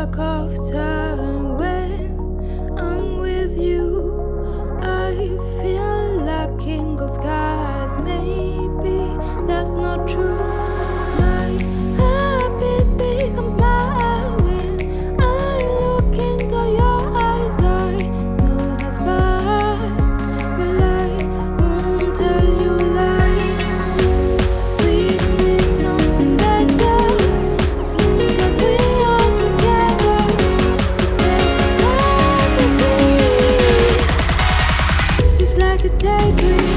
lack of time when I'm with you. I feel like in skies. Maybe that's not true. My heartbeat becomes my when I look into your eyes. I know that's bad, but I won't tell you lies. We need something better as long as we are together. Just take love with me. Feels like a daydream.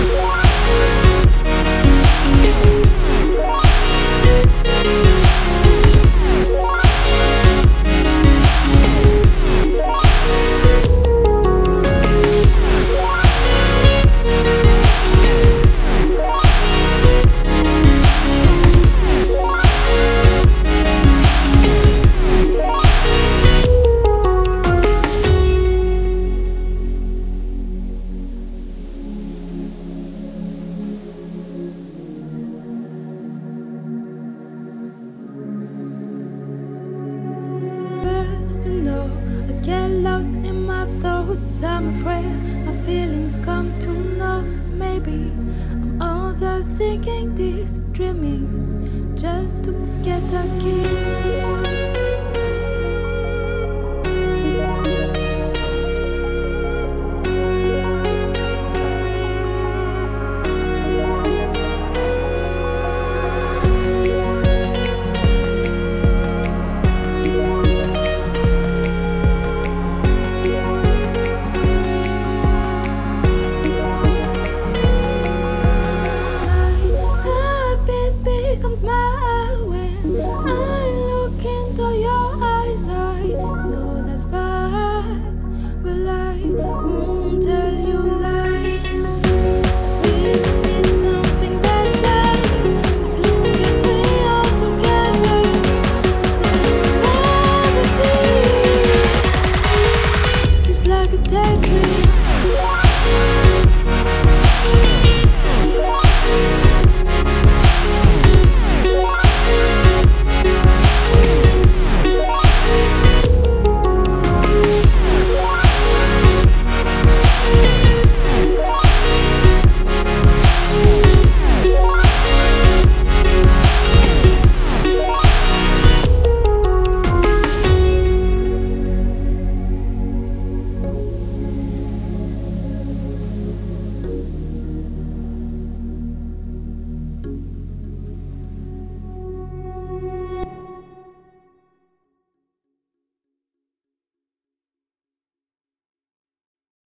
Get lost in my thoughts, I'm afraid my feelings come to nothing. Maybe I'm overthinking this, dreaming just to get a kiss.